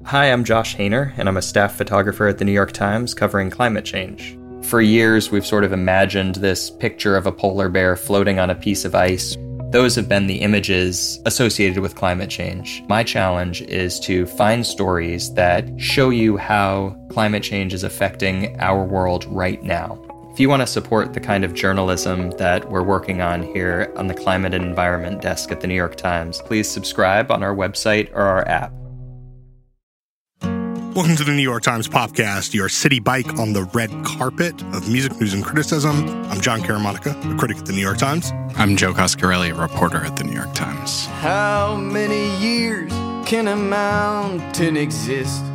Hi, I'm Josh Hainer, and I'm a staff photographer at the New York Times covering climate change. For years, we've sort of imagined this picture of a polar bear floating on a piece of ice. Those have been the images associated with climate change. My challenge is to find stories that show you how climate change is affecting our world right now. If you want to support the kind of journalism that we're working on here on the Climate and Environment Desk at the New York Times, please subscribe on our website or our app. Welcome to the New York Times Popcast, your city bike on the red carpet of music news and criticism. I'm John Caramonica, a critic at the New York Times. I'm Joe Coscarelli, a reporter at the New York Times. How many years can a mountain exist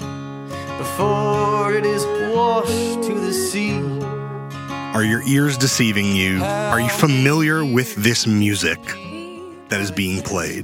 before it is washed to the sea? Are your ears deceiving you? Are you familiar with this music that is being played?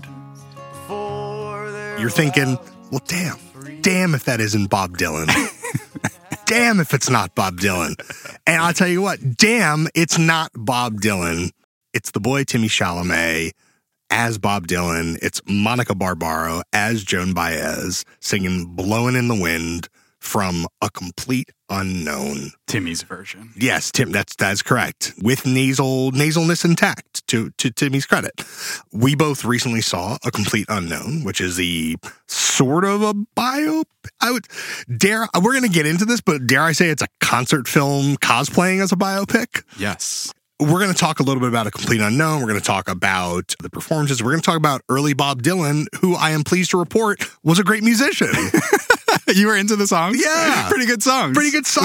You're thinking, well, damn if that isn't Bob Dylan. Damn if it's not Bob Dylan. And I'll tell you what, damn, it's not Bob Dylan. It's the boy Timmy Chalamet as Bob Dylan. It's Monica Barbaro as Joan Baez singing Blowin' in the Wind from A Complete Unknown. Timmy's version. Yes, Tim, that's correct. With nasalness intact, to Timmy's credit. We both recently saw A Complete Unknown, which is the sort of a bio. We're going to get into this, but dare I say it's a concert film cosplaying as a biopic? Yes. We're going to talk a little bit about A Complete Unknown. We're going to talk about the performances. We're going to talk about early Bob Dylan, who I am pleased to report was a great musician. You were into the songs? Yeah. Pretty good songs.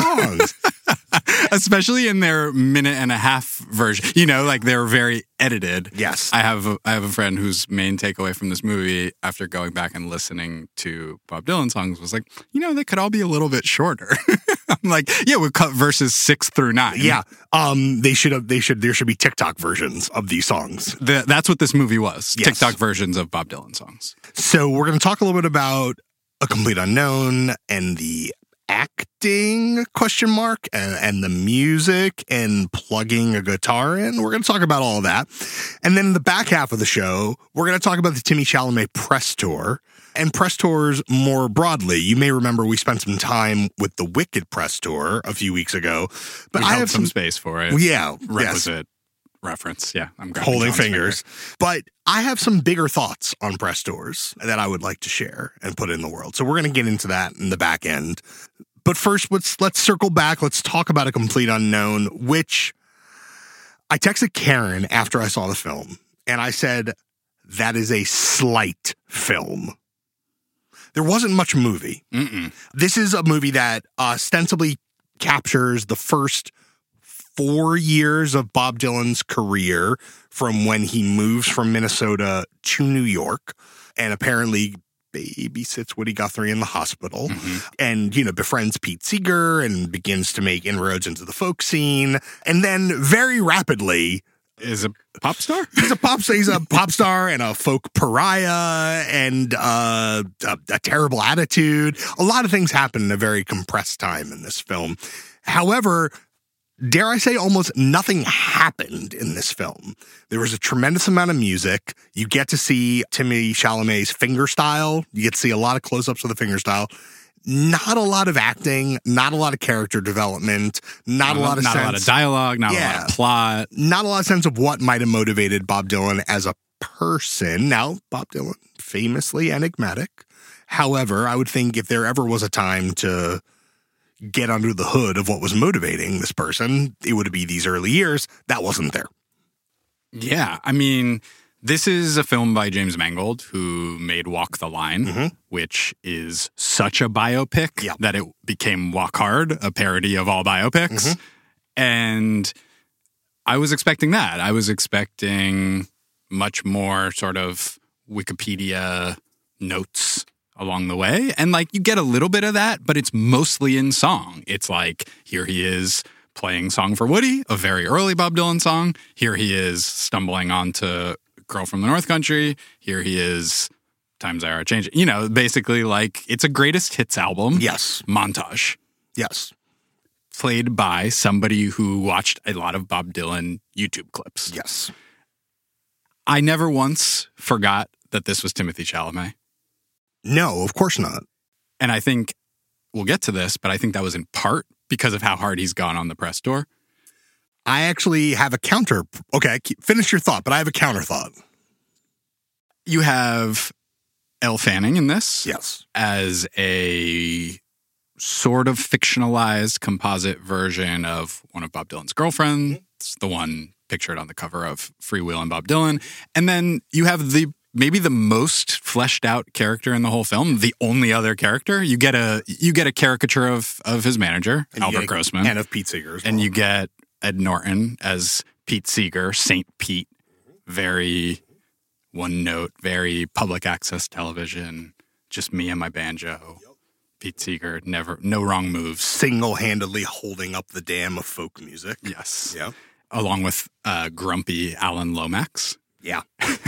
Especially in their minute and a half version. You know, like they're very edited. Yes. I have a friend whose main takeaway from this movie after going back and listening to Bob Dylan songs was like, you know, they could all be a little bit shorter. I'm like, yeah, we'll cut verses 6 through 9. Yeah. There should be TikTok versions of these songs. That's what this movie was. Yes. TikTok versions of Bob Dylan songs. So we're going to talk a little bit about A Complete Unknown and the acting ? And the music and plugging a guitar in. We're going to talk about all of that. And then in the back half of the show, we're going to talk about the Timmy Chalamet press tour and press tours more broadly. You may remember we spent some time with the Wicked press tour a few weeks ago. But I have have some space for it. Yeah. Requisite reference. Yeah. I'm holding fingers. But I have some bigger thoughts on press tours that I would like to share and put in the world. So we're going to get into that in the back end. But first, let's circle back. Let's talk about A Complete Unknown, which I texted Karen after I saw the film, and I said, that is a slight film. There wasn't much movie. This is a movie that ostensibly captures the first 4 years of Bob Dylan's career from when he moves from Minnesota to New York and apparently babysits Woody Guthrie in the hospital and, befriends Pete Seeger and begins to make inroads into the folk scene. And then very rapidly is a pop star? He's a pop star and a folk pariah and a terrible attitude. A lot of things happen in a very compressed time in this film. However, dare I say, almost nothing happened in this film. There was a tremendous amount of music. You get to see Timmy Chalamet's finger style. You get to see a lot of close-ups of the finger style. Not a lot of acting, not a lot of character development, not a lot of dialogue, not a lot of plot. Not a lot of sense of what might have motivated Bob Dylan as a person. Now, Bob Dylan, famously enigmatic. However, I would think if there ever was a time to get under the hood of what was motivating this person, it would be these early years. That wasn't there. Yeah. I mean, this is a film by James Mangold, who made Walk the Line, which is such a biopic that it became Walk Hard, a parody of all biopics. And I was expecting that. I was expecting much more sort of Wikipedia notes along the way. And you get a little bit of that, but it's mostly in song. It's like, here he is playing Song for Woody, a very early Bob Dylan song. Here he is stumbling onto Girl from the North Country. Here he is, Times Are Changing. Basically it's a greatest hits album. Yes. Montage. Yes. Played by somebody who watched a lot of Bob Dylan YouTube clips. Yes. I never once forgot that this was Timothée Chalamet. No, of course not. And I think we'll get to this, but I think that was in part because of how hard he's gone on the press tour. I actually have a counter. Okay, finish your thought, but I have a counter thought. You have Elle Fanning in this. Yes. As a sort of fictionalized composite version of one of Bob Dylan's girlfriends, the one pictured on the cover of Free Will and Bob Dylan. And then you have maybe the most fleshed out character in the whole film, the only other character. You get a caricature of his manager, Albert Grossman. And of Pete Seeger as well. And you get Ed Norton as Pete Seeger, Saint Pete. Very one note, very public access television, just me and my banjo. Yep. Pete Seeger, no wrong moves. Single-handedly holding up the dam of folk music. Yes. Yeah. Along with grumpy Alan Lomax. Yeah.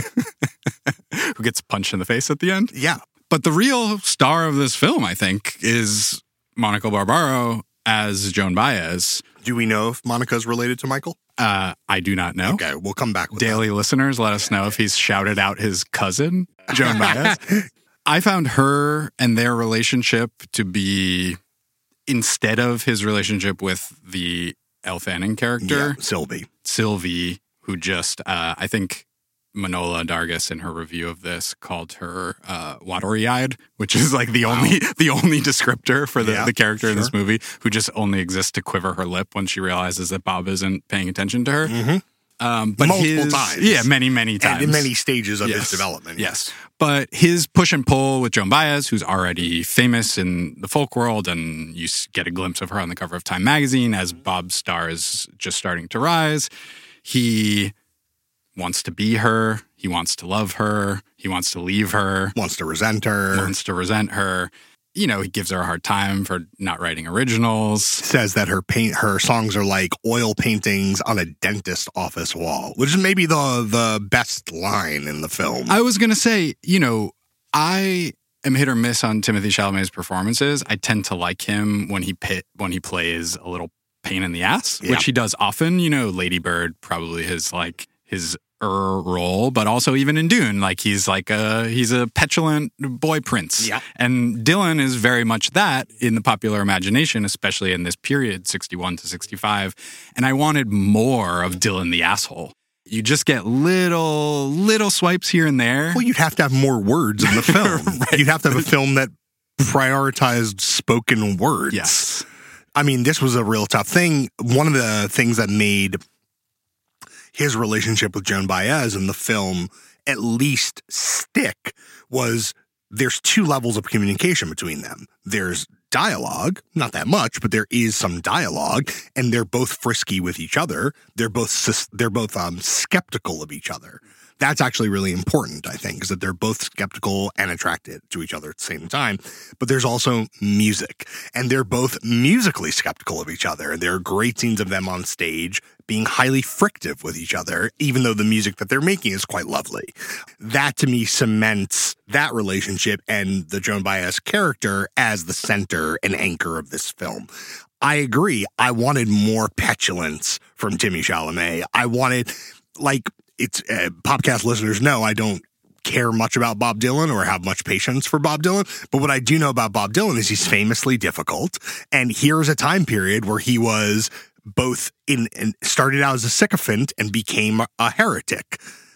Who gets punched in the face at the end. Yeah. But the real star of this film, I think, is Monica Barbaro as Joan Baez. Do we know if Monica's related to Michael? I do not know. Okay, we'll come back with Daily listeners, let us know if he's shouted out his cousin, Joan Baez. I found her and their relationship to be, instead of his relationship with the Elle Fanning character, Sylvie, who just, I think Manohla Dargis in her review of this called her watery-eyed, which is like the only descriptor for the character in this movie, who just only exists to quiver her lip when she realizes that Bob isn't paying attention to her. Mm-hmm. But multiple times. Yeah, many times. And in many stages of his development. Yes. But his push and pull with Joan Baez, who's already famous in the folk world, and you get a glimpse of her on the cover of Time magazine as Bob's star is just starting to rise. He wants to be her. He wants to love her. He wants to leave her. Wants to resent her. You know, he gives her a hard time for not writing originals. Says that her songs are like oil paintings on a dentist office wall, which is maybe the best line in the film. I was going to say, you know, I am hit or miss on Timothée Chalamet's performances. I tend to like him when he plays a little pain in the ass, which he does often. You know, Lady Bird, probably his role, but also even in Dune, like he's a petulant boy prince. Yeah. And Dylan is very much that in the popular imagination, especially in this period, 61 to 65. And I wanted more of Dylan the asshole. You just get little swipes here and there. Well, you'd have to have more words in the film. Right. You'd have to have a film that prioritized spoken words. Yes. I mean, this was a real tough thing. One of the things that made his relationship with Joan Baez in the film at least stick was there's two levels of communication between them. There's dialogue, not that much, but there is some dialogue, and they're both frisky with each other. They're both skeptical of each other. That's actually really important, I think, is that they're both skeptical and attracted to each other at the same time. But there's also music, and they're both musically skeptical of each other. And there are great scenes of them on stage being highly frictive with each other, even though the music that they're making is quite lovely. That, to me, cements that relationship and the Joan Baez character as the center and anchor of this film. I agree. I wanted more petulance from Timmy Chalamet. I wanted, it's podcast listeners know I don't care much about Bob Dylan or have much patience for Bob Dylan. But what I do know about Bob Dylan is he's famously difficult. And here's a time period where he was both started out as a sycophant and became a heretic.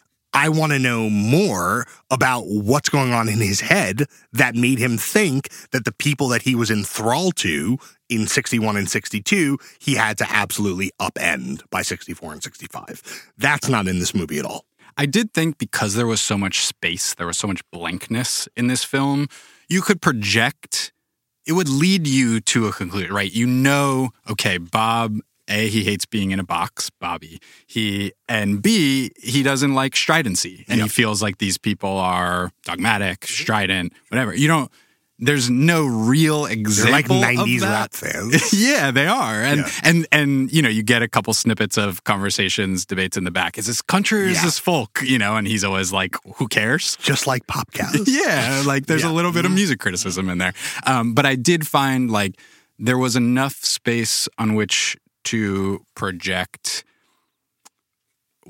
I want to know more about what's going on in his head that made him think that the people that he was enthralled to in 61 and 62, he had to absolutely upend by 64 and 65. That's not in this movie at all. I did think because there was so much space, there was so much blankness in this film, you could project, it would lead you to a conclusion, right? You know, okay, Bob, A, he hates being in a box, Bobby. And B, he doesn't like stridency. And he feels like these people are dogmatic, strident, whatever. There's no real example. They're like 90s of that. rap fans. Yeah, they are. And you know, you get a couple snippets of conversations, debates in the back. Is this country or is this folk? You know, and he's always like, who cares? Just like Popcast. Yeah, like there's a little bit of music criticism in there. But I did find like there was enough space on which to project,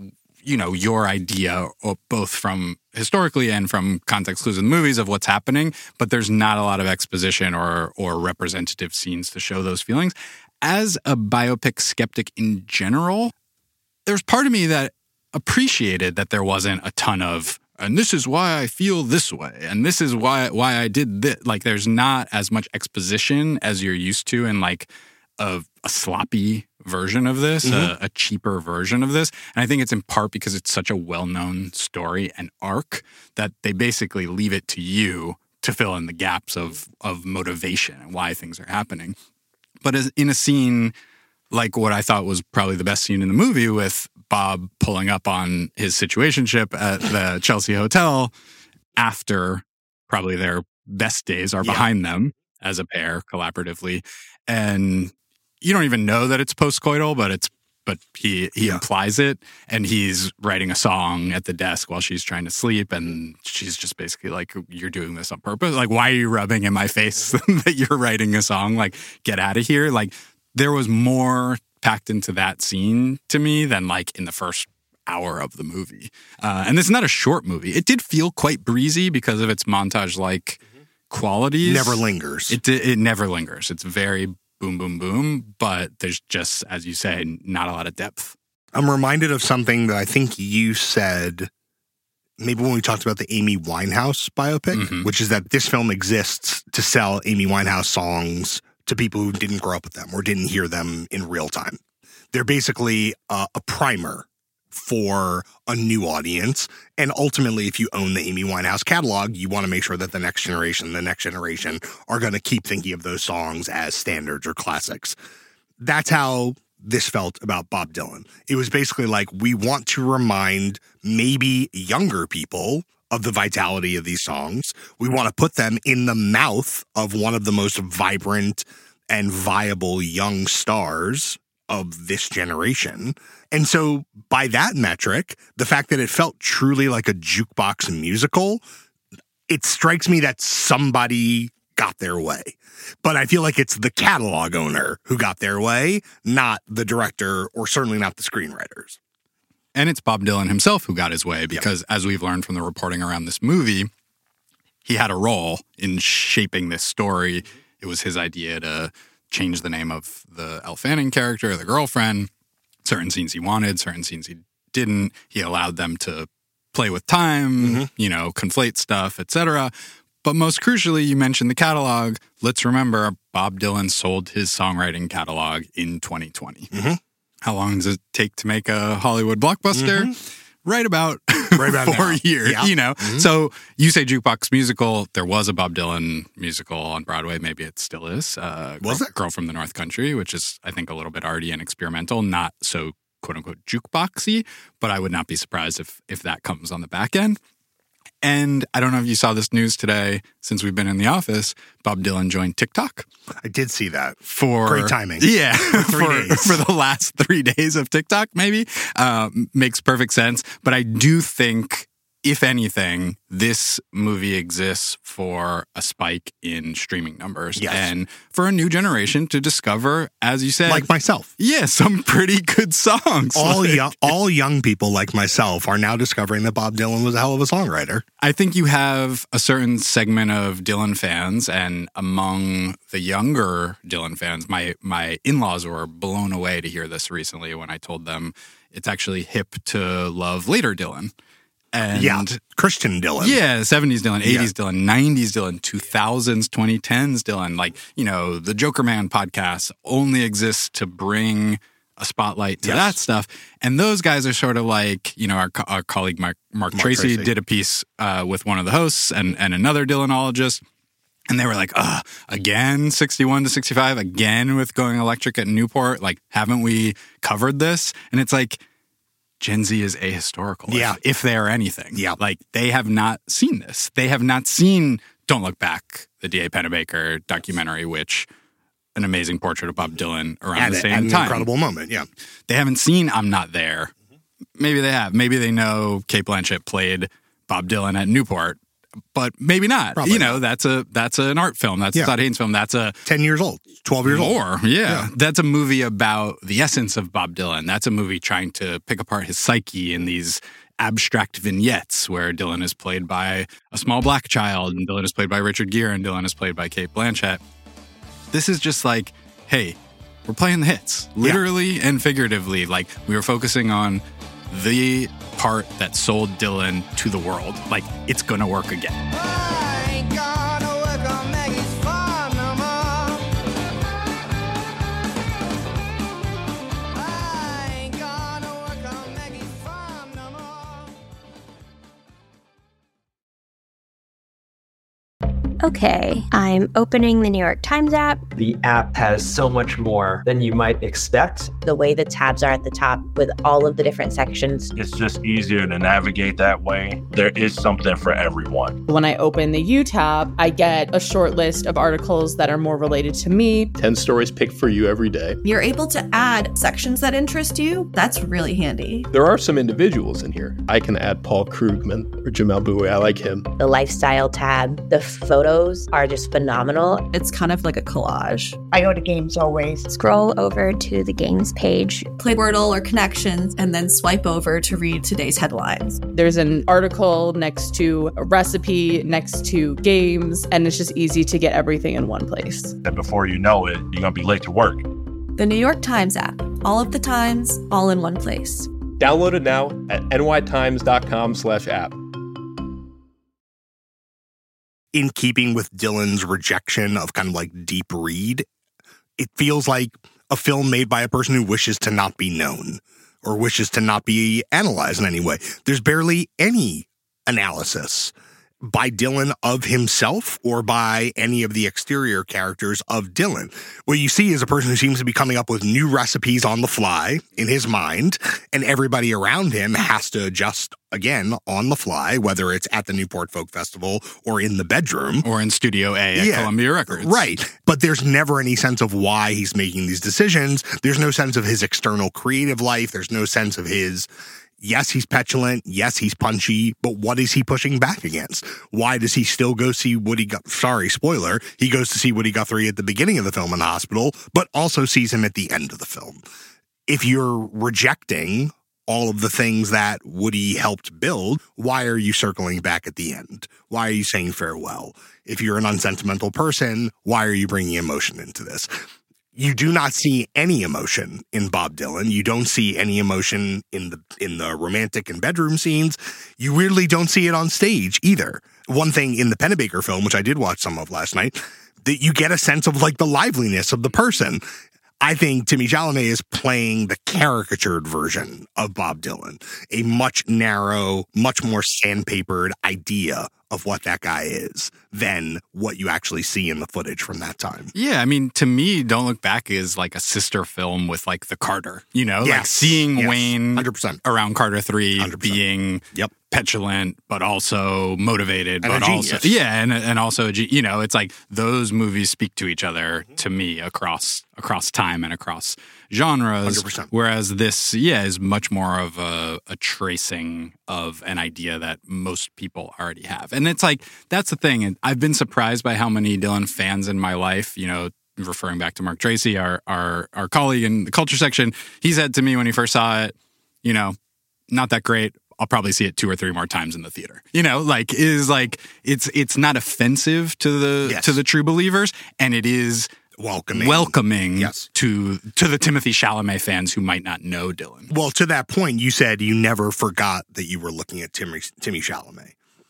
your idea, both from historically and from context clues in movies of what's happening, but there's not a lot of exposition or representative scenes to show those feelings. As a biopic skeptic in general, there's part of me that appreciated that there wasn't a ton of, and this is why I feel this way, and this is why I did this. Like, there's not as much exposition as you're used to in like a sloppy version of this, a cheaper version of this. And I think it's in part because it's such a well-known story and arc that they basically leave it to you to fill in the gaps of motivation and why things are happening. But as in a scene like what I thought was probably the best scene in the movie, with Bob pulling up on his situationship at the Chelsea Hotel after probably their best days are behind them as a pair collaboratively. And you don't even know that it's postcoital, but he implies it, and he's writing a song at the desk while she's trying to sleep, and she's just basically like, you're doing this on purpose. Like, why are you rubbing in my face that you're writing a song? Like, get out of here. Like, there was more packed into that scene to me than like in the first hour of the movie. And this is not a short movie. It did feel quite breezy because of its montage-like qualities. Never lingers. It never lingers. It's very boom, boom, boom, but there's just, as you say, not a lot of depth. I'm reminded of something that I think you said maybe when we talked about the Amy Winehouse biopic, which is that this film exists to sell Amy Winehouse songs to people who didn't grow up with them or didn't hear them in real time. They're basically a primer for a new audience. And ultimately, if you own the Amy Winehouse catalog, you want to make sure that the next generation are going to keep thinking of those songs as standards or classics. That's how this felt about Bob Dylan. It was basically like, we want to remind maybe younger people of the vitality of these songs. We want to put them in the mouth of one of the most vibrant and viable young stars of this generation. And so by that metric, the fact that it felt truly like a jukebox musical, it strikes me that somebody got their way. But I feel like it's the catalog owner who got their way, not the director, or certainly not the screenwriters. And it's Bob Dylan himself who got his way because, as we've learned from the reporting around this movie, he had a role in shaping this story. It was his idea to change the name of the Elle Fanning character, the girlfriend. Certain scenes he wanted, certain scenes he didn't. He allowed them to play with time, conflate stuff, etc. But most crucially, you mentioned the catalog. Let's remember, Bob Dylan sold his songwriting catalog in 2020. How long does it take to make a Hollywood blockbuster? Right about 4 years, So you say jukebox musical. There was a Bob Dylan musical on Broadway. Maybe it still is. Was it? Girl from the North Country, which is, I think, a little bit arty and experimental, not so quote-unquote jukeboxy, but I would not be surprised if that comes on the back end. And I don't know if you saw this news today, since we've been in the office, Bob Dylan joined TikTok. I did see that. For great timing. Yeah. For 3 days. For the last 3 days of TikTok, maybe. Makes perfect sense. But I do think, if anything, this movie exists for a spike in streaming numbers. Yes. And for a new generation to discover, as you said. Like myself. Yeah, some pretty good songs. All young people like myself are now discovering that Bob Dylan was a hell of a songwriter. I think you have a certain segment of Dylan fans, and among the younger Dylan fans, my in-laws were blown away to hear this recently when I told them it's actually hip to love later Dylan. And Christian Dylan. Yeah, 70s Dylan, 80s Dylan, 90s Dylan, 2000s, 2010s Dylan. Like, the Joker Man podcast only exists to bring a spotlight to that stuff. And those guys are sort of like, our colleague Mark Tracy did a piece with one of the hosts and another Dylanologist. And they were like, again, 61 to 65, again with Going Electric at Newport. Like, haven't we covered this? And it's like, Gen Z is ahistorical, if they are anything. Yeah. Like, they have not seen this. They have not seen Don't Look Back, the D.A. Pennebaker documentary, which an amazing portrait of Bob Dylan around the same time. An incredible moment, yeah. They haven't seen I'm Not There. Maybe they have. Maybe they know Cate Blanchett played Bob Dylan at Newport, but maybe not. Probably you know, that's an art film. That's a Todd Haynes film. That's a 10 years old, 12 years old. More, yeah. That's a movie about the essence of Bob Dylan. That's a movie trying to pick apart his psyche in these abstract vignettes where Dylan is played by a small black child and Dylan is played by Richard Gere and Dylan is played by Cate Blanchett. This is just like, hey, we're playing the hits, literally and figuratively. Like, we were focusing on the part that sold Dylan to the world. Like, it's gonna work again. I ain't gonna work on Maggie's farm no more. I ain't gonna work on Maggie's farm no more. Okay, I'm opening the New York Times app. The app has so much more than you might expect. The way the tabs are at the top with all of the different sections. It's just easier to navigate that way. There is something for everyone. When I open the U tab, I get a short list of articles that are more related to me. 10 stories picked for you every day. You're able to add sections that interest you. That's really handy. There are some individuals in here. I can add Paul Krugman or Jamel Bowie. I like him. The lifestyle tab, the photos are just phenomenal. It's kind of like a collage. I go to games always. Scroll over to the games page. Play Wordle or Connections, and then swipe over to read today's headlines. There's an article next to a recipe, next to games, and it's just easy to get everything in one place. And before you know it, you're going to be late to work. The New York Times app. All of the times, all in one place. Download it now at nytimes.com/app. In keeping with Dylan's rejection of kind of like deep read, it feels like a film made by a person who wishes to not be known or wishes to not be analyzed in any way. There's barely any analysis by Dylan of himself or by any of the exterior characters of Dylan. What you see is a person who seems to be coming up with new recipes on the fly in his mind, and everybody around him has to adjust again on the fly, whether it's at the Newport Folk Festival or in the bedroom. Or in Studio A at Columbia Records. Right. But there's never any sense of why he's making these decisions. There's no sense of his external creative life. There's no sense of his... Yes, he's petulant. Yes, he's punchy. But what is he pushing back against? Why does he still go see Woody Guthrie? Sorry, spoiler. He goes to see Woody Guthrie at the beginning of the film in the hospital, but also sees him at the end of the film. If you're rejecting all of the things that Woody helped build, why are you circling back at the end? Why are you saying farewell? If you're an unsentimental person, why are you bringing emotion into this? You do not see any emotion in Bob Dylan. You don't see any emotion in the romantic and bedroom scenes. You weirdly don't see it on stage either. One thing in the Pennebaker film, which I did watch some of last night, that you get a sense of like the liveliness of the person. I think Timmy Chalamet is playing the caricatured version of Bob Dylan, a much narrow, much more sandpapered idea of what that guy is than what you actually see in the footage from that time. Yeah, I mean, to me, Don't Look Back is like a sister film with like the Carter, you know? Yes, like seeing Wayne 100%. around Carter 3 100%. being petulant, but also motivated. And but a also, genius. and also, you know, it's like those movies speak to each other to me across time and across genres. 100%. Whereas this, is much more of a tracing of an idea that most people already have. And it's like, that's the thing. And I've been surprised by how many Dylan fans in my life, you know, referring back to Mark Tracy, our colleague in the culture section, he said to me when he first saw it, you know, not that great. I'll probably see it 2 or 3 more times in the theater. You know, like it's not offensive to the true believers, and it is welcoming to the Timothy Chalamet fans who might not know Dylan. Well, to that point, you said you never forgot that you were looking at Timmy Chalamet.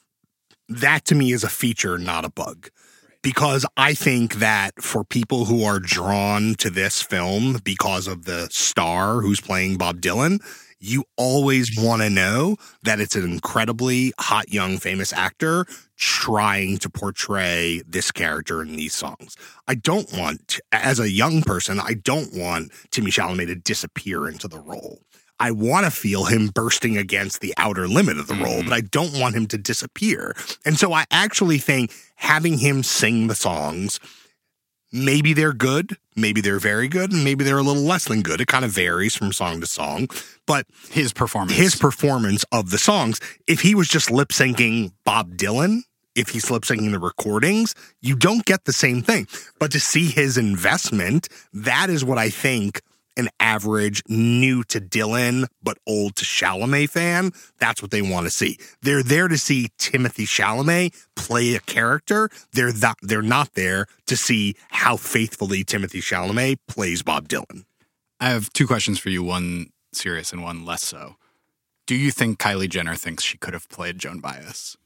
That to me is a feature, not a bug. Because I think that for people who are drawn to this film because of the star who's playing Bob Dylan, you always want to know that it's an incredibly hot, young, famous actor trying to portray this character in these songs. I don't want, as a young person, I don't want Timmy Chalamet to disappear into the role. I want to feel him bursting against the outer limit of the role, but I don't want him to disappear. And so I actually think having him sing the songs, maybe they're good, maybe they're very good, and maybe they're a little less than good. It kind of varies from song to song. But his performance of the songs, if he was just lip syncing Bob Dylan if he's lip syncing the recordings, you don't get the same thing. But to see his investment, that is what I think an average new to Dylan but old to Chalamet fan, that's what they want to see. They're there to see Timothée Chalamet play a character. They're not there to see how faithfully Timothée Chalamet plays Bob Dylan. I have two questions for you, one serious and one less so. Do you think Kylie Jenner thinks she could have played Joan Baez?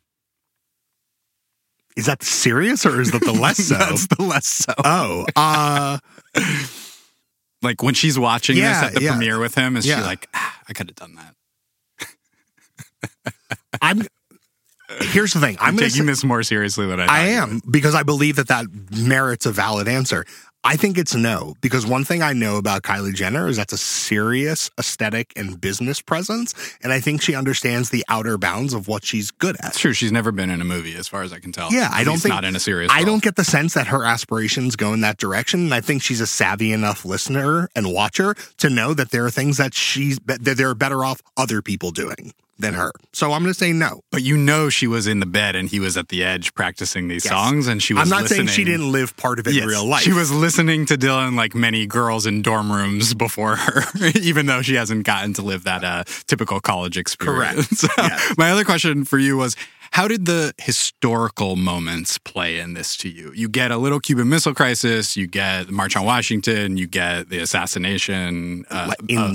Is that serious or is that the less so? That's the less so. Oh, like when she's watching this at the premiere with him, is she like, I could have done that? Here's the thing. I'm taking this more seriously than I am, because I believe that merits a valid answer. I think it's no, because one thing I know about Kylie Jenner is that's a serious aesthetic and business presence, and I think she understands the outer bounds of what she's good at. It's true. She's never been in a movie, as far as I can tell. Yeah, I don't think not in a serious role. I don't get the sense that her aspirations go in that direction, and I think she's a savvy enough listener and watcher to know that there are things that they're better off other people doing than her. So I'm going to say no. But you know she was in the bed and he was at the edge practicing these songs, and she was I'm not listening. saying she didn't live part of it in real life. She was listening to Dylan like many girls in dorm rooms before her, even though she hasn't gotten to live that typical college experience. Correct. My other question for you was, how did the historical moments play in this to you? You get a little Cuban Missile Crisis, you get the March on Washington, you get the assassination of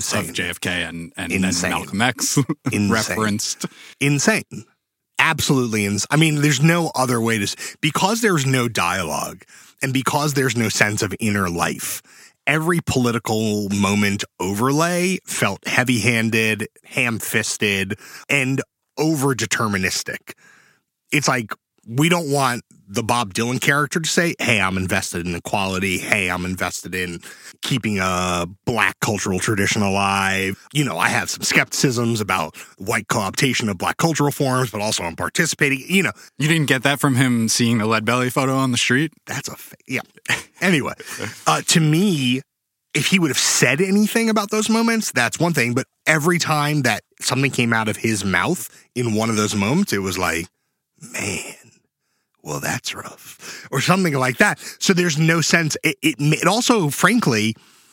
JFK and then Malcolm X referenced. Insane. Absolutely insane. I mean, there's no other way to... Because there's no dialogue and because there's no sense of inner life, every political moment overlay felt heavy-handed, ham-fisted, and over-deterministic. It's like, we don't want the Bob Dylan character to say, hey, I'm invested in equality. Hey, I'm invested in keeping a Black cultural tradition alive. You know, I have some skepticisms about white co-optation of Black cultural forms, but also I'm participating, you know. You didn't get that from him seeing the Lead Belly photo on the street? That's yeah. Anyway, to me, if he would have said anything about those moments, that's one thing. But every time that something came out of his mouth in one of those moments, it was like, man, well, that's rough, or something like that. So there's no sense. It also, frankly,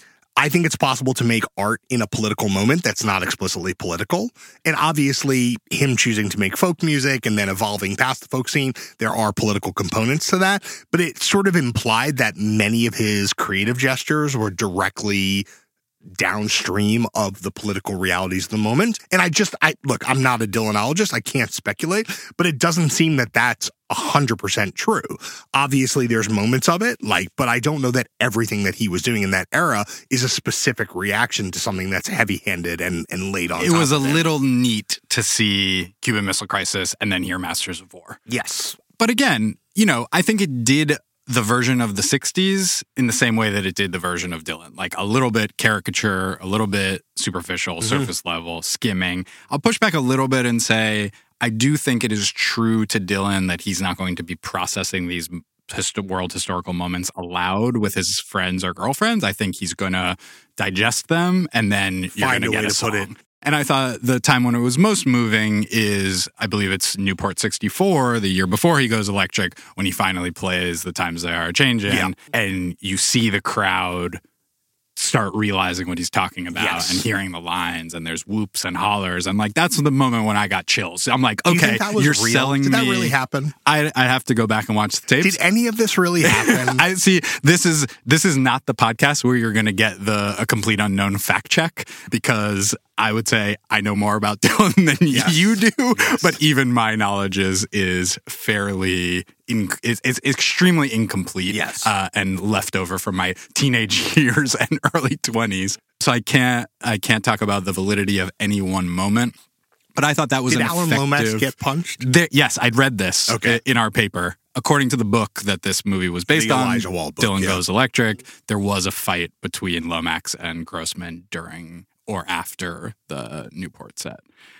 I think it's possible to make art in a political moment that's not explicitly political. And obviously, him choosing to make folk music and then evolving past the folk scene, there are political components to that. But it sort of implied that many of his creative gestures were directly downstream of the political realities of the moment. And look, I'm not a Dylanologist. I can't speculate, but it doesn't seem that that's 100% true. Obviously, there's moments of it, but I don't know that everything that he was doing in that era is a specific reaction to something that's heavy-handed and laid on. It was a little neat to see Cuban Missile Crisis and then hear Masters of War. Yes. But again, I think it did the version of the 60s in the same way that it did the version of Dylan. Like a little bit caricature, a little bit superficial, surface level, skimming. I'll push back a little bit and say, I do think it is true to Dylan that he's not going to be processing these world historical moments aloud with his friends or girlfriends. I think he's going to digest them and then you're going to get a song. Put it. And I thought the time when it was most moving is, I believe it's Newport 64, the year before he goes electric, when he finally plays The Times They Are Changing. And you see the crowd start realizing what he's talking about and hearing the lines, and there's whoops and hollers. And that's the moment when I got chills. I'm like, okay, you're selling me. Did that really happen? I have to go back and watch the tapes. Did any of this really happen? I see. This is not the podcast where you're going to get a complete unknown fact check, because I would say I know more about Dylan than you do, but even my knowledge is fairly it's extremely incomplete and left over from my teenage years and early 20s. So I can't talk about the validity of any one moment. But I thought that was Did an Alan effective... Lomax get punched? Yes, I'd read this in our paper. According to the book that this movie was based on, Elijah Wald book, Dylan Goes Electric, there was a fight between Lomax and Grossman during or after the Newport set.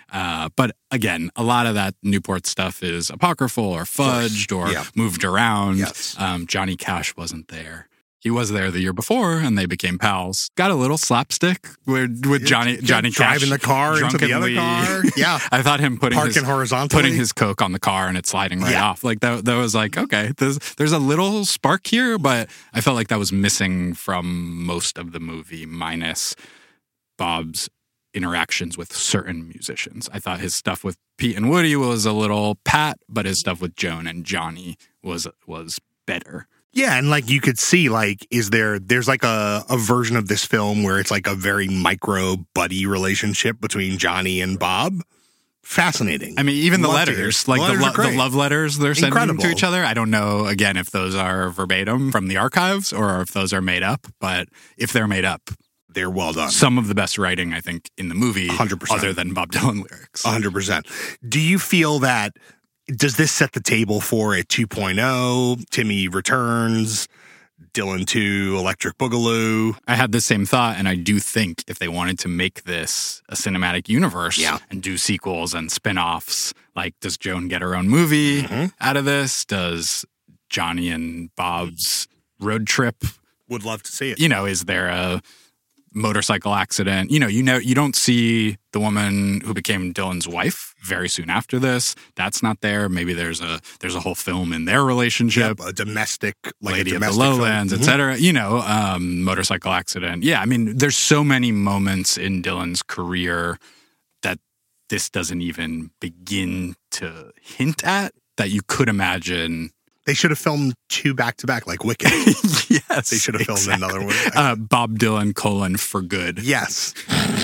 But again, a lot of that Newport stuff is apocryphal or fudged or moved around. Yes. Johnny Cash wasn't there. He was there the year before, and they became pals. Got a little slapstick with Johnny Cash driving the car into the other car. Yeah, I thought him putting his Coke on the car and it sliding right off. Like that was like, okay, there's a little spark here, but I felt like that was missing from most of the movie, minus Bob's interactions with certain musicians. I thought his stuff with Pete and Woody was a little pat, but his stuff with Joan and Johnny was better. Yeah, and like you could see, like, there's like a version of this film where it's like a very micro buddy relationship between Johnny and Bob. Fascinating. I mean, even the letters, like the love letters they're sending to each other. I don't know, again, if those are verbatim from the archives or if those are made up, but if they're made up, they're well done. Some of the best writing, I think, in the movie, 100%. Other than Bob Dylan lyrics. 100%. Do you feel that, does this set the table for a 2.0, Timmy Returns, Dylan 2, Electric Boogaloo? I had the same thought, and I do think if they wanted to make this a cinematic universe and do sequels and spin-offs, like, does Joan get her own movie out of this? Does Johnny and Bob's road trip? Would love to see it. You know, is there a motorcycle accident? You don't see the woman who became Dylan's wife very soon after this. That's not there. Maybe there's a whole film in their relationship. Yep, a domestic, like Lady a domestic of the Lowlands, etc. Motorcycle accident. Yeah, I mean, there's so many moments in Dylan's career that this doesn't even begin to hint at that you could imagine. They should have filmed 2 back-to-back, like Wicked. Yes, they should have filmed another one. Bob Dylan : For Good. Yes.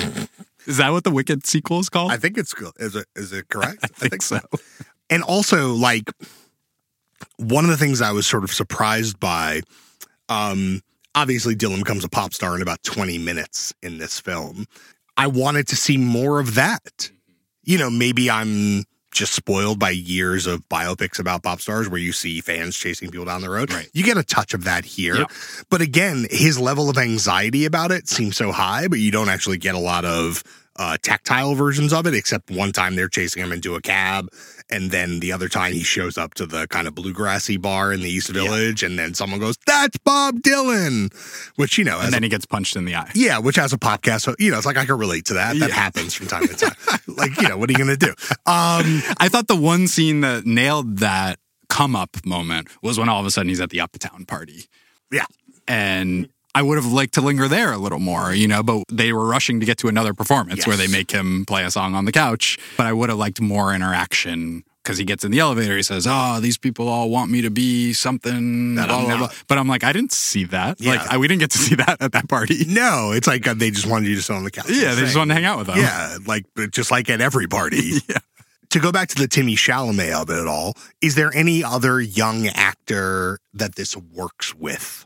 Is that what the Wicked sequel is called? I think it's good. Is it correct? I think so. And also, like, one of the things I was sort of surprised by, obviously Dylan becomes a pop star in about 20 minutes in this film. I wanted to see more of that. Maybe I'm just spoiled by years of biopics about pop stars where you see fans chasing people down the road. Right. You get a touch of that here. Yep. But again, his level of anxiety about it seems so high, but you don't actually get a lot of tactile versions of it, except one time they're chasing him into a cab, and then the other time he shows up to the kind of bluegrassy bar in the East Village, and then someone goes, "That's Bob Dylan," which, and then he gets punched in the eye. Yeah, which as a podcast, it's like I can relate to that. That happens from time to time. Like, what are you going to do? I thought the one scene that nailed that come up moment was when all of a sudden he's at the Uptown party. Yeah. And I would have liked to linger there a little more, but they were rushing to get to another performance where they make him play a song on the couch. But I would have liked more interaction because he gets in the elevator. He says, these people all want me to be something. Blah, blah, blah. But I'm like, I didn't see that. Yeah. Like, we didn't get to see that at that party. No, it's like they just wanted you to sit on the couch. Yeah, they just wanted to hang out with them. Yeah, like just like at every party. Yeah. To go back to the Timmy Chalamet of it all, is there any other young actor that this works with?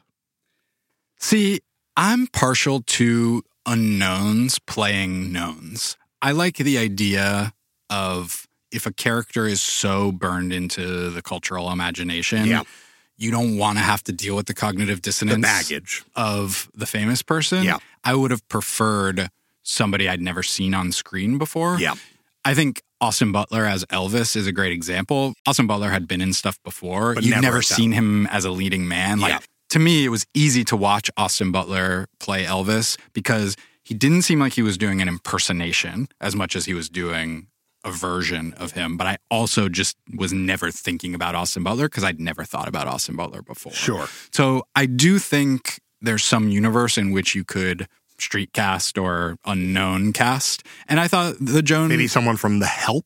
See, I'm partial to unknowns playing knowns. I like the idea of if a character is so burned into the cultural imagination, you don't want to have to deal with the cognitive dissonance, the baggage of the famous person. Yeah. I would have preferred somebody I'd never seen on screen before. Yeah. I think Austin Butler as Elvis is a great example. Austin Butler had been in stuff before. But You've never seen him as a leading man. To me, it was easy to watch Austin Butler play Elvis because he didn't seem like he was doing an impersonation as much as he was doing a version of him. But I also just was never thinking about Austin Butler because I'd never thought about Austin Butler before. Sure. So I do think there's some universe in which you could street cast or unknown cast. And I thought the Joan... Maybe someone from The Help?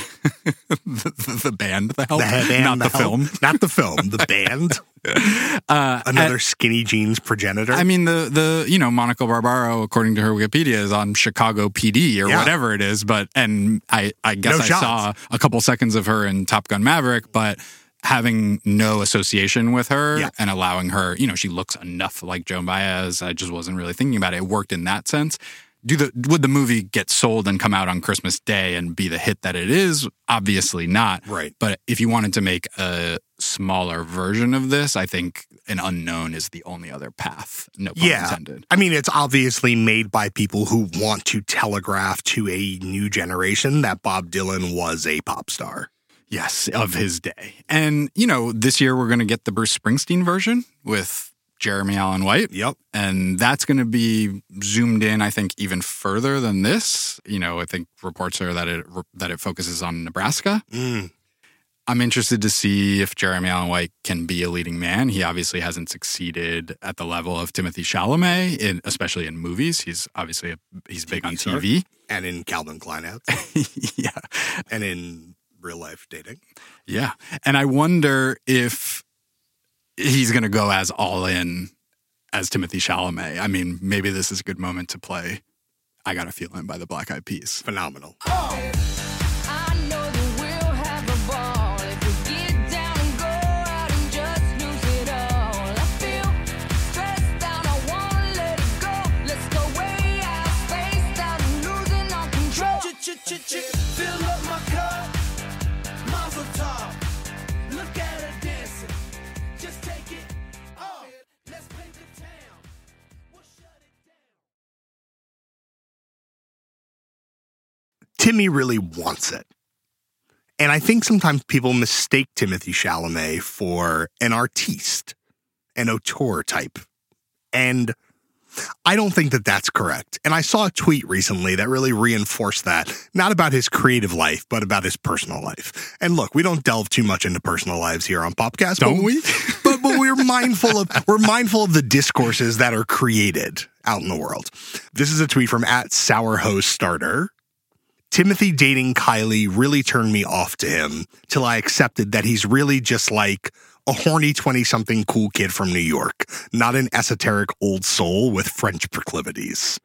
the band The Help? Not the Help. film. Not the film. The band. Another Skinny Jeans progenitor. I mean, the Monica Barbaro, according to her Wikipedia, is on Chicago PD or whatever it is. And I guess I saw a couple seconds of her in Top Gun Maverick, but having no association with her and allowing her, she looks enough like Joan Baez. I just wasn't really thinking about it. It worked in that sense. Would the movie get sold and come out on Christmas Day and be the hit that it is? Obviously not. Right. But if you wanted to make a smaller version of this, I think an unknown is the only other path. No pun intended. I mean, it's obviously made by people who want to telegraph to a new generation that Bob Dylan was a pop star. Yes, of his day. And, this year we're going to get the Bruce Springsteen version with Jeremy Allen White. Yep. And that's going to be zoomed in, I think, even further than this. I think reports are that it focuses on Nebraska. I'm interested to see if Jeremy Allen White can be a leading man. He obviously hasn't succeeded at the level of Timothée Chalamet, especially in movies. He's obviously he's big on TV. And in Calvin Klein ads. Yeah. And in real life dating. Yeah. And I wonder if he's going to go as all in as Timothée Chalamet. I mean, maybe this is a good moment to play I Got a Feeling by the Black Eyed Peas. Phenomenal. Fill up my cup, Mazel Tov. Look at her dancing, just take it off. Let's paint the town, we'll shut it down. Timmy really wants it. And I think sometimes people mistake Timothée Chalamet for an artiste, an auteur type. And I don't think that that's correct. And I saw a tweet recently that really reinforced that, not about his creative life, but about his personal life. And look, we don't delve too much into personal lives here on Popcast. Don't we? But we're mindful of the discourses that are created out in the world. This is a tweet from @SourHostStarter. Timothy dating Kylie really turned me off to him till I accepted that he's really just like a horny 20-something cool kid from New York, not an esoteric old soul with French proclivities.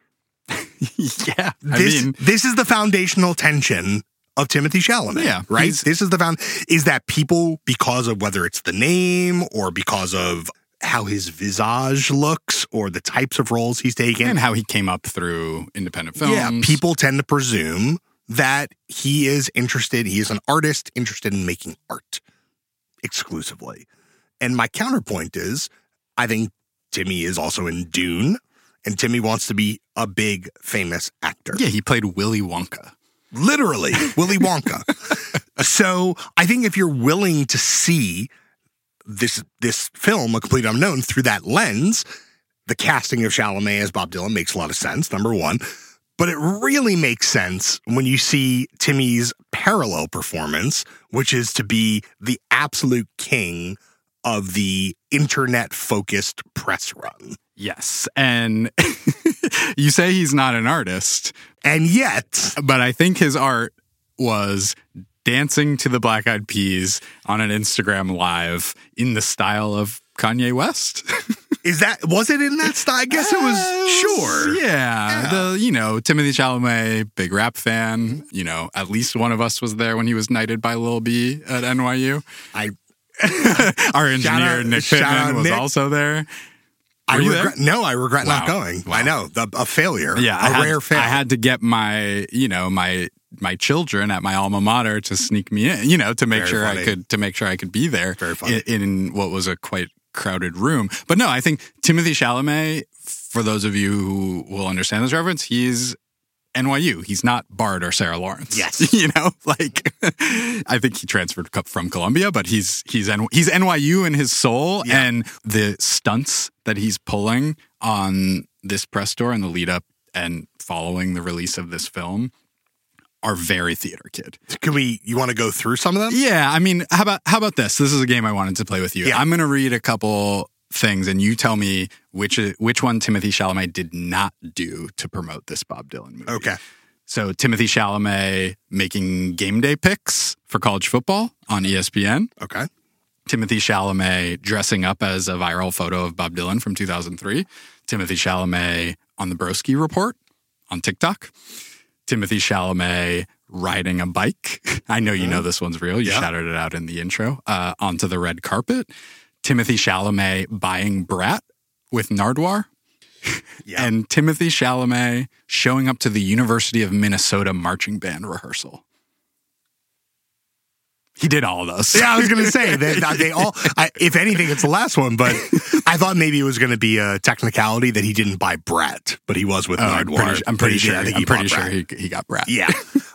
Yeah. This is the foundational tension of Timothée Chalamet, yeah, right? This is is that people, because of whether it's the name or because of how his visage looks or the types of roles he's taken. And how he came up through independent films. Yeah, people tend to presume that he is an artist interested in making art exclusively. And my counterpoint is, I think Timmy is also in Dune, and Timmy wants to be a big, famous actor. Yeah, he played Willy Wonka. Literally, Willy Wonka. So I think if you're willing to see this film, A Complete Unknown, through that lens, the casting of Chalamet as Bob Dylan makes a lot of sense, number one. But it really makes sense when you see Timmy's parallel performance, which is to be the absolute king of the internet-focused press run. Yes. And you say he's not an artist. And yet. But I think his art was dancing to the Black Eyed Peas on an Instagram Live in the style of Kanye West. Was it in that style? I guess it was, sure. Yeah. Timothée Chalamet, big rap fan. At least one of us was there when he was knighted by Lil B at NYU. Our engineer, Nick Pittman, was also there. I regret not going. Wow. I know, a failure. Yeah, rare fail. I had to get my children at my alma mater to sneak me in, to make sure I could be there. Very funny. In what was a quite crowded room. But no, I think Timothée Chalamet, for those of you who will understand this reference, he's NYU. He's not Bard or Sarah Lawrence. Yes. I think he transferred from Columbia, but he's NYU in his soul. Yeah. And the stunts that he's pulling on this press tour and the lead up and following the release of this film are very theater kid. You want to go through some of them? Yeah. I mean, how about this? This is a game I wanted to play with you. Yeah. I'm going to read a couple things and you tell me which one Timothée Chalamet did not do to promote this Bob Dylan movie. Okay. So Timothée Chalamet making game day picks for college football on ESPN. Okay. Timothée Chalamet dressing up as a viral photo of Bob Dylan from 2003. Timothée Chalamet on the Broski Report on TikTok. Timothée Chalamet riding a bike. I know you know this one's real. You shouted it out in the intro. Onto the red carpet. Timothée Chalamet buying Brat with Nardwuar. Yeah. And Timothée Chalamet showing up to the University of Minnesota marching band rehearsal. He did all of those. Yeah, I was going to say that they all. If anything, it's the last one. But I thought maybe it was going to be a technicality that he didn't buy Brat, but he was with Nardwuar. I'm pretty sure. I think I'm pretty sure he got Brat. Yeah.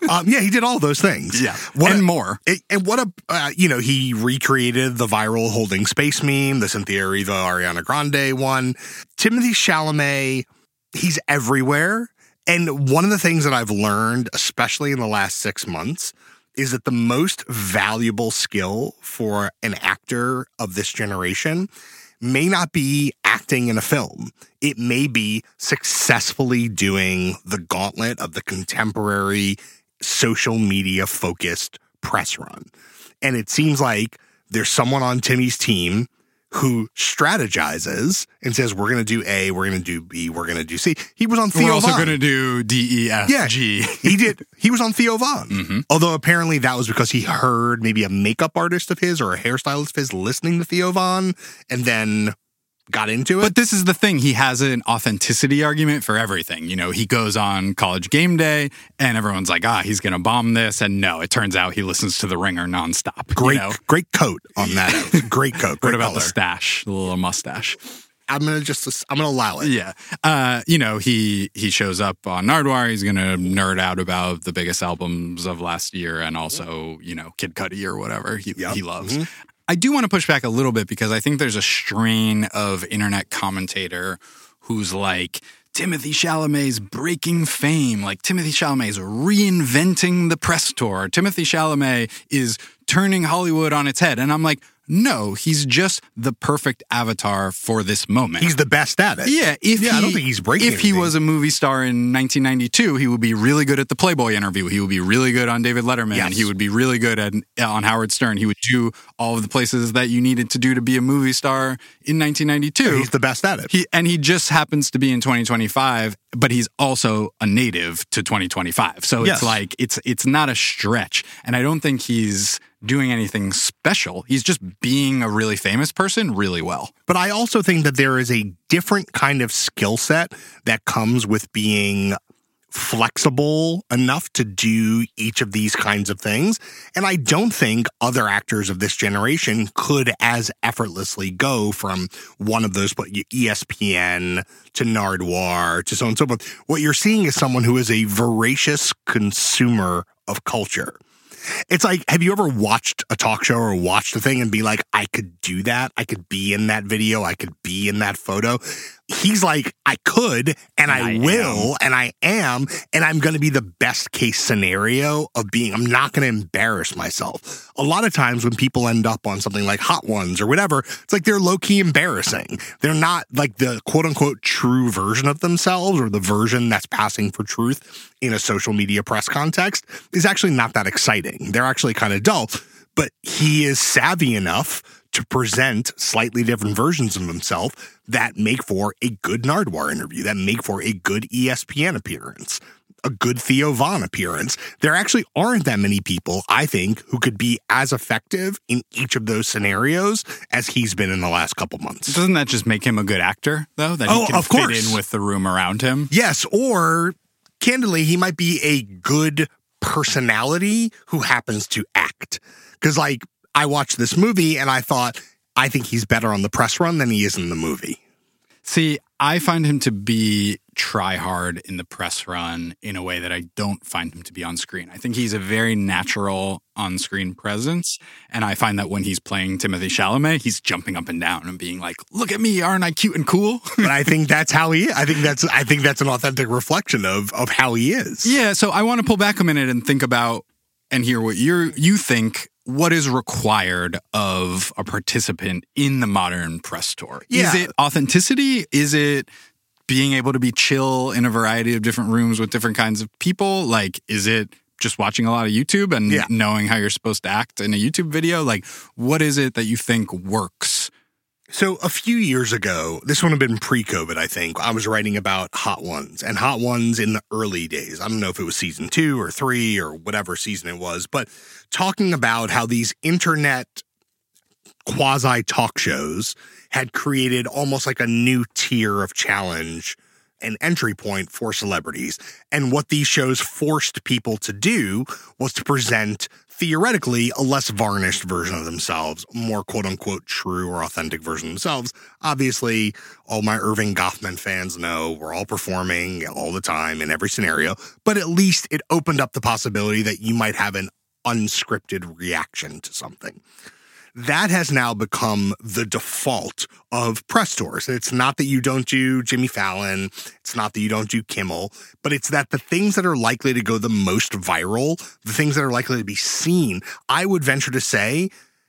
Yeah, he did all those things. Yeah, and more. And what a, he recreated the viral holding space meme, the Cynthia Erivo, Ariana Grande one. Timothée Chalamet, he's everywhere. And one of the things that I've learned, especially in the last 6 months, is that the most valuable skill for an actor of this generation may not be acting in a film. It may be successfully doing the gauntlet of the contemporary social media focused press run. And it seems like there's someone on Timmy's team who strategizes and says, we're going to do A, we're going to do B, we're going to do C. He was on Theo Von. We're also going to do D, E, F, G. He did. He was on Theo Von. Although apparently that was because he heard maybe a makeup artist of his or a hairstylist of his listening to Theo Von and then got into it. But this is the thing. He has an authenticity argument for everything. He goes on College Game Day and everyone's like, he's going to bomb this. And no, it turns out he listens to The Ringer nonstop. Great coat on that. Great coat. Great what about color. the stash, the little mustache? I'm going to allow it. Yeah. He shows up on Nardwuar. He's going to nerd out about the biggest albums of last year and also, Kid Cudi or whatever he loves. I do want to push back a little bit because I think there's a strain of internet commentator who's like, Timothée Chalamet's breaking fame. Like, Timothée Chalamet's reinventing the press tour. Timothée Chalamet is turning Hollywood on its head. And I'm like, no, he's just the perfect avatar for this moment. He's the best at it. Yeah. I don't think he's breaking If he anything. was a movie star in 1992, he would be really good at the Playboy interview. He would be really good on David Letterman. Yes. He would be really good on Howard Stern. He would do all of the places that you needed to do to be a movie star in 1992. He's the best at it. He just happens to be in 2025, but he's also a native to 2025. So it's like, it's not a stretch. And I don't think he's doing anything special. He's just being a really famous person really well. But I also think that there is a different kind of skill set that comes with being flexible enough to do each of these kinds of things. And I don't think other actors of this generation could as effortlessly go from one of those, ESPN to Nardwuar to so on and so forth. What you're seeing is someone who is a voracious consumer of culture. It's like, have you ever watched a talk show or watched a thing and be like, I could do that. I could be in that video. I could be in that photo. He's like, I could, and I will, and I am, and I'm going to be the best case scenario of being, I'm not going to embarrass myself. A lot of times when people end up on something like Hot Ones or whatever, it's like they're low-key embarrassing. They're not like the quote-unquote true version of themselves, or the version that's passing for truth in a social media press context is actually not that exciting. They're actually kind of dull, but he is savvy enough to present slightly different versions of himself that make for a good Nardwuar interview, that make for a good ESPN appearance, a good Theo Von appearance. There actually aren't that many people, I think, who could be as effective in each of those scenarios as he's been in the last couple months. Doesn't that just make him a good actor, though? That he can fit in with the room around him? Yes, or candidly, he might be a good personality who happens to act. Because, like, I watched this movie and I thought, I think he's better on the press run than he is in the movie. See, I find him to be try hard in the press run in a way that I don't find him to be on screen. I think he's a very natural on-screen presence. And I find that when he's playing Timothée Chalamet, he's jumping up and down and being like, look at me, aren't I cute and cool? But I think that's how he is. I think that's an authentic reflection of how he is. Yeah, so I want to pull back a minute and think about and hear what you think. What is required of a participant in the modern press tour? Yeah. Is it authenticity? Is it being able to be chill in a variety of different rooms with different kinds of people? Like, is it just watching a lot of YouTube and knowing how you're supposed to act in a YouTube video? Like, what is it that you think works? So a few years ago, this would have been pre-COVID, I think, I was writing about Hot Ones, and Hot Ones in the early days. I don't know if it was season 2 or 3 or whatever season it was, but talking about how these internet quasi talk shows had created almost like a new tier of challenge and entry point for celebrities. And what these shows forced people to do was to present theoretically a less varnished version of themselves, more quote-unquote true or authentic version of themselves. Obviously, all my Irving Goffman fans know we're all performing all the time in every scenario, but at least it opened up the possibility that you might have an unscripted reaction to something. That has now become the default of press tours. It's not that you don't do Jimmy Fallon. It's not that you don't do Kimmel, but it's that the things that are likely to go the most viral, the things that are likely to be seen, I would venture to say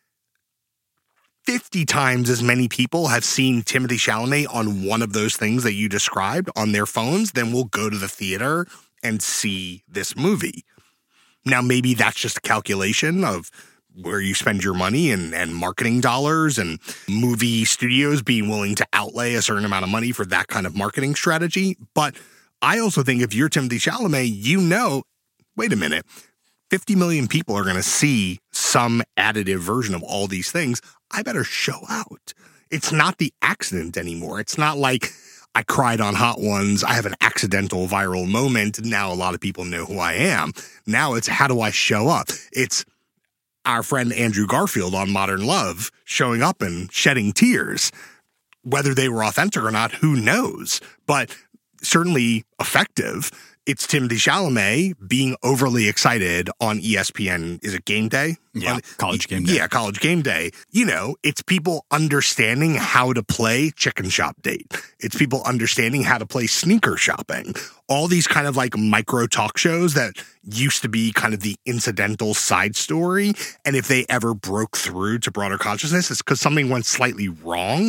50 times as many people have seen Timothée Chalamet on one of those things that you described on their phones than will go to the theater and see this movie. Now, maybe that's just a calculation of where you spend your money and marketing dollars and movie studios being willing to outlay a certain amount of money for that kind of marketing strategy. But I also think if you're Timothée Chalamet, you know, wait a minute, 50 million people are going to see some additive version of all these things. I better show out. It's not the accident anymore. It's not like I cried on Hot Ones. I have an accidental viral moment. Now a lot of people know who I am. Now it's how do I show up? It's our friend Andrew Garfield on Modern Love showing up and shedding tears. Whether they were authentic or not, who knows? But certainly effective. It's Timothée Chalamet being overly excited on ESPN. Is it Game Day? Yeah, College Game Day. Yeah, College Game Day. You know, it's people understanding how to play Chicken Shop Date. It's people understanding how to play Sneaker Shopping. All these kind of like micro talk shows that used to be kind of the incidental side story. And if they ever broke through to broader consciousness, it's because something went slightly wrong.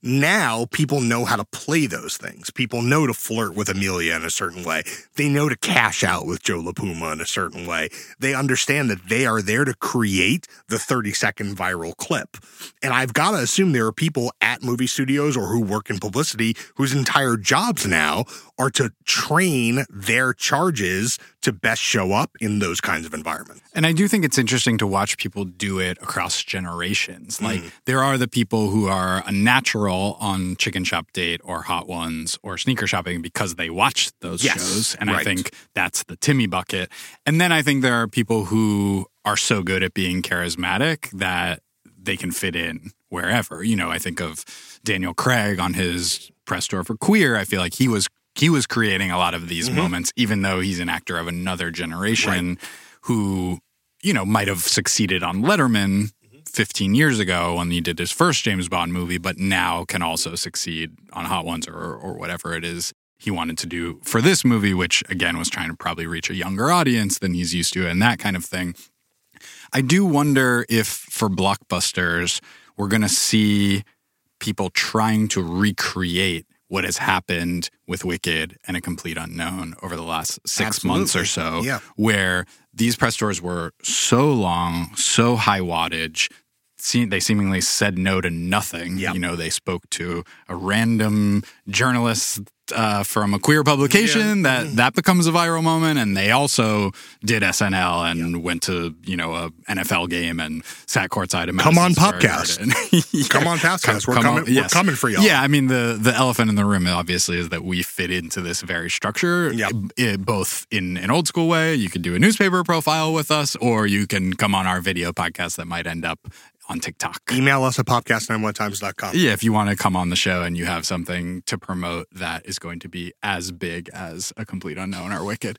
Now people know how to play those things. People know to flirt with Amelia in a certain way. They know to cash out with Joe LaPuma in a certain way. They understand that they are there to create the 30-second viral clip. And I've got to assume there are people at movie studios or who work in publicity whose entire jobs now are to train their charges to best show up in those kinds of environments. And I do think it's interesting to watch people do it across generations. Like there are the people who are a natural on Chicken Shop Date or Hot Ones or Sneaker Shopping because they watch those shows. And I think that's the Timmy bucket. And then I think there are people who are so good at being charismatic that they can fit in wherever. You know, I think of Daniel Craig on his press tour for Queer. I feel like he was creating a lot of these moments, even though he's an actor of another generation who, you know, might have succeeded on Letterman 15 years ago when he did his first James Bond movie, but now can also succeed on Hot Ones or whatever it is he wanted to do for this movie, which again was trying to probably reach a younger audience than he's used to and that kind of thing. I do wonder if for blockbusters, we're going to see people trying to recreate what has happened with Wicked and A Complete Unknown over the last 6 months or so, where these press tours were so long, so high wattage, they seemingly said no to nothing. You know, they spoke to a random journalist from a queer publication that becomes a viral moment, and they also did SNL and went to, you know, a NFL game and sat courtside at Come on Popcast. Come on Popcast. We're coming for y'all. Yeah, I mean, the elephant in the room obviously is that we fit into this very structure, both in an old school way. You could do a newspaper profile with us, or you can come on our video podcast that might end up on TikTok. Email us at popcast91times.com. Yeah, if you want to come on the show and you have something to promote that is going to be as big as A Complete Unknown or Wicked.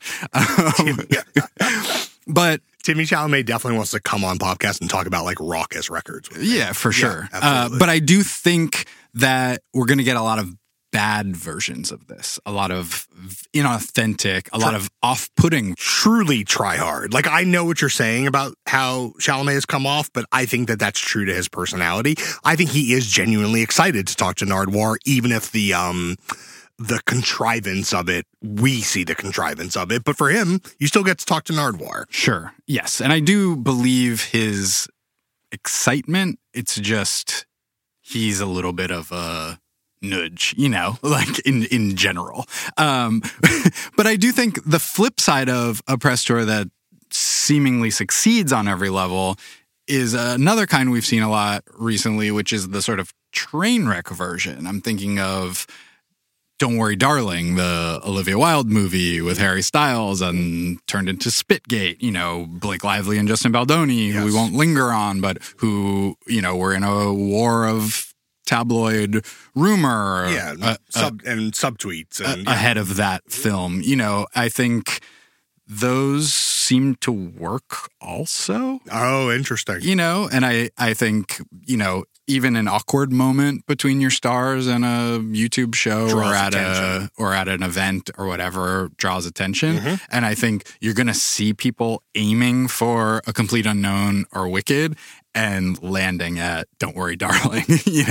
But Timmy Chalamet definitely wants to come on podcast and talk about like Raucous Records. Yeah, for sure. But I do think that we're going to get a lot of bad versions of this, a lot of inauthentic, a lot of off-putting. Truly try hard. Like, I know what you're saying about how Chalamet has come off, but I think that that's true to his personality. I think he is genuinely excited to talk to Nardwuar, even if the contrivance of it, we see the contrivance of it. But for him, you still get to talk to Nardwuar. Sure. Yes. And I do believe his excitement. It's just he's a little bit of a nudge, you know, like in general. But I do think the flip side of a press tour that seemingly succeeds on every level is another kind we've seen a lot recently, which is the sort of train wreck version. I'm thinking of Don't Worry, Darling, the Olivia Wilde movie with Harry Styles and turned into Spitgate, Blake Lively and Justin Baldoni, who we won't linger on, but who, were in a war of tabloid rumor. Yeah, and subtweets. And, ahead of that film. I think those seem to work also. Oh, interesting. And I think, even an awkward moment between your stars and a YouTube show or at an event or whatever draws attention. Mm-hmm. And I think you're going to see people aiming for A Complete Unknown or Wicked and landing at Don't Worry, Darling,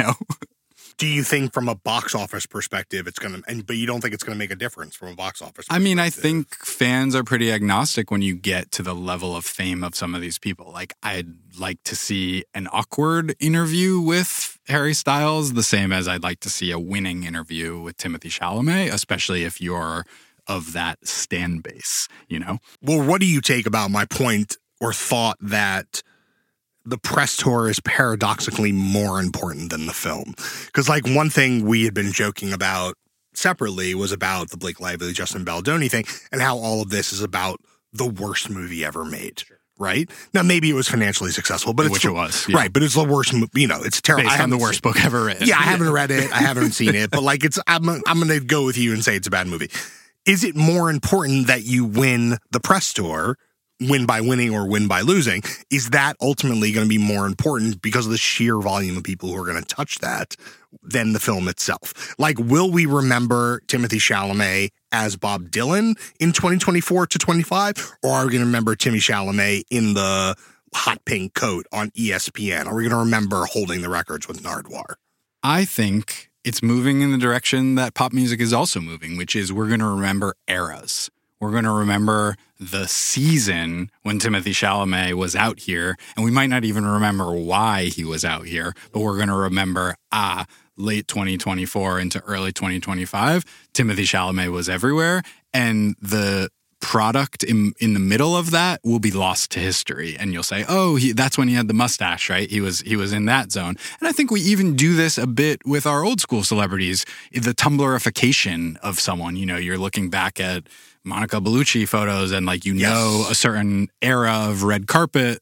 Do you think from a box office perspective it's going to, but you don't think it's going to make a difference from a box office perspective? I mean, I think fans are pretty agnostic when you get to the level of fame of some of these people. Like, I'd like to see an awkward interview with Harry Styles, the same as I'd like to see a winning interview with Timothée Chalamet, especially if you're of that stan base, Well, what do you take about my point or thought that the press tour is paradoxically more important than the film? Because, like, one thing we had been joking about separately was about the Blake Lively, Justin Baldoni thing and how all of this is about the worst movie ever made, right? Now, maybe it was financially successful, but which it was. Yeah. Right, but it's the worst, it's terrible. Based on the worst book ever written. Yeah, I haven't read it. I haven't seen it, but, like, I'm going to go with you and say it's a bad movie. Is it more important that you win the press tour, win by winning or win by losing? Is that ultimately going to be more important because of the sheer volume of people who are going to touch that than the film itself? Like, will we remember Timothée Chalamet as Bob Dylan in 2024 to 25? Or are we going to remember Timmy Chalamet in the hot pink coat on ESPN? Are we going to remember holding the records with Nardwuar? I think it's moving in the direction that pop music is also moving, which is we're going to remember eras. We're going to remember the season when Timothée Chalamet was out here, and we might not even remember why he was out here, but we're going to remember, late 2024 into early 2025, Timothée Chalamet was everywhere, and the product in the middle of that will be lost to history. And you'll say, that's when he had the mustache, right? He was in that zone. And I think we even do this a bit with our old school celebrities, the Tumblrification of someone. You're looking back at Monica Bellucci photos and know a certain era of red carpet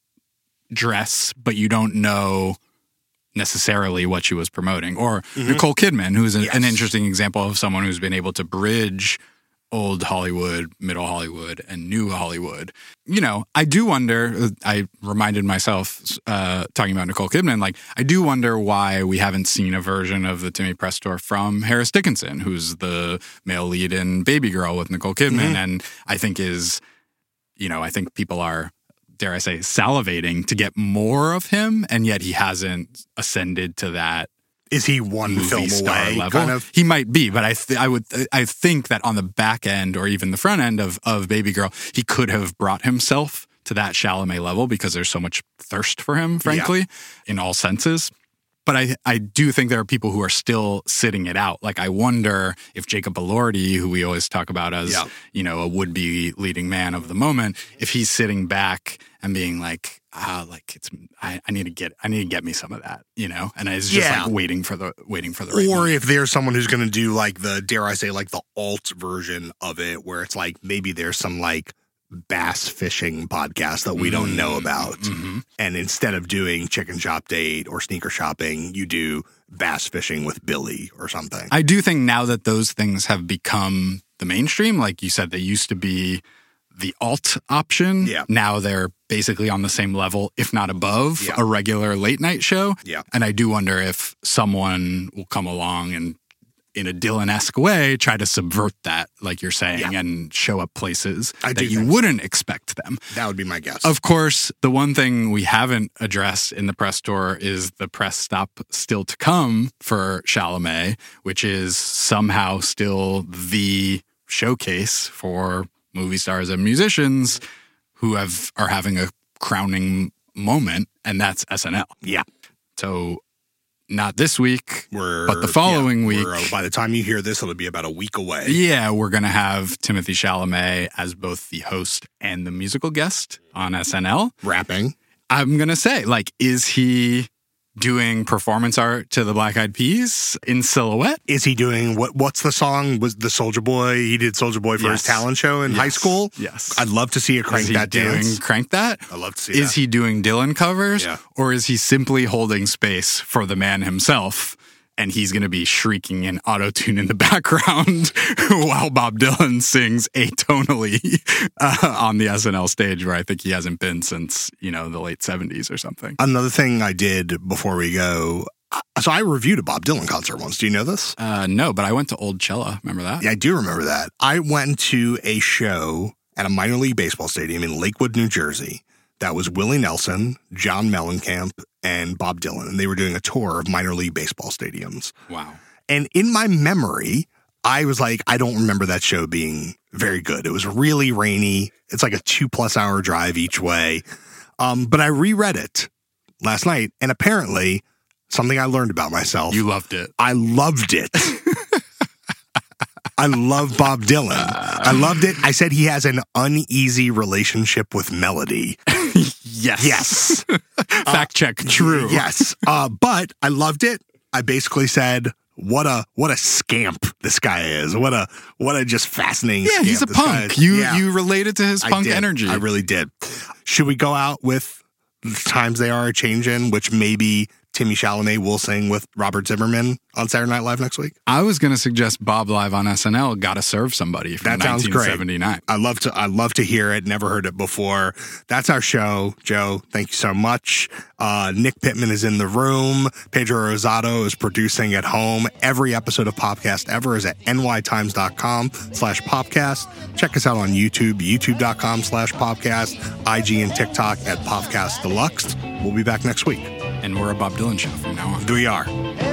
dress, but you don't know necessarily what she was promoting. Or Nicole Kidman, who's an interesting example of someone who's been able to bridge old Hollywood, middle Hollywood, and new Hollywood. I do wonder, I reminded myself talking about Nicole Kidman, I do wonder why we haven't seen a version of the Timmy Press Tour from Harris Dickinson, who's the male lead in Baby Girl with Nicole Kidman. And I think I think people are, dare I say, salivating to get more of him, and yet he hasn't ascended to that. Is he one film away? Level? Kind of? He might be, but I think that on the back end or even the front end of Baby Girl, he could have brought himself to that Chalamet level because there's so much thirst for him, frankly, in all senses. But I do think there are people who are still sitting it out. I wonder if Jacob Elordi, who we always talk about as, a would-be leading man of the moment, if he's sitting back and being I need to get me some of that, and it's just waiting for the right or moment. If there's someone who's going to do the, dare I say, the alt version of it, where it's maybe there's some bass fishing podcast that we don't know about. And instead of doing Chicken Shop Date or Sneaker Shopping, you do bass fishing with Billy or something. I do think now that those things have become the mainstream, like you said, they used to be the alt option. Yeah. Now they're basically on the same level, if not above, a regular late night show. Yeah. And I do wonder if someone will come along and, in a Dylan-esque way, try to subvert that, like you're saying, and show up places that you wouldn't expect them. That would be my guess. Of course, the one thing we haven't addressed in the press tour is the press stop still to come for Chalamet, which is somehow still the showcase for movie stars and musicians who are having a crowning moment, and that's SNL. Yeah. So not this week, but the following week. By the time you hear this, it'll be about a week away. Yeah, we're going to have Timothée Chalamet as both the host and the musical guest on SNL. Rapping. I'm going to say, is he doing performance art to the Black Eyed Peas in silhouette. Is he doing what's the song? Was the Soulja Boy? He did Soulja Boy for his talent show in high school. Yes. I'd love to see a Crank That dance. Crank That? I'd love to see Is he doing Dylan covers? Yeah. Or is he simply holding space for the man himself? And he's going to be shrieking in auto-tune in the background while Bob Dylan sings atonally on the SNL stage, where I think he hasn't been since, the late 70s or something. Another thing I did before we go, so I reviewed a Bob Dylan concert once. Do you know this? No, but I went to Old Cella. Remember that? Yeah, I do remember that. I went to a show at a minor league baseball stadium in Lakewood, New Jersey. That was Willie Nelson, John Mellencamp, and Bob Dylan. And they were doing a tour of minor league baseball stadiums. Wow. And in my memory, I was like, I don't remember that show being very good. It was really rainy. It's like a 2+ hour drive each way. But I reread it last night. And apparently, something I learned about myself. You loved it. I loved it. I love Bob Dylan. I loved it. I said he has an uneasy relationship with melody. Yes. Fact check. True. Yes. But I loved it. I basically said, what a scamp this guy is. What a just fascinating scamp. He's a punk. You related to his punk energy. I really did. Should we go out with the Times They Are Changin', which maybe Timmy Chalamet will sing with Robert Zimmerman on Saturday Night Live next week? I was going to suggest Bob Live on SNL, Gotta Serve Somebody from that sounds 1979. Great. I love to hear it. Never heard it before. That's our show. Joe, thank you so much. Nick Pittman is in the room. Pedro Rosado is producing at home. Every episode of Popcast ever is at nytimes.com/Popcast. Check us out on YouTube, youtube.com/Popcast, IG and TikTok at Popcast Deluxe. We'll be back next week. And we're a Bob Dylan show from now on. We are.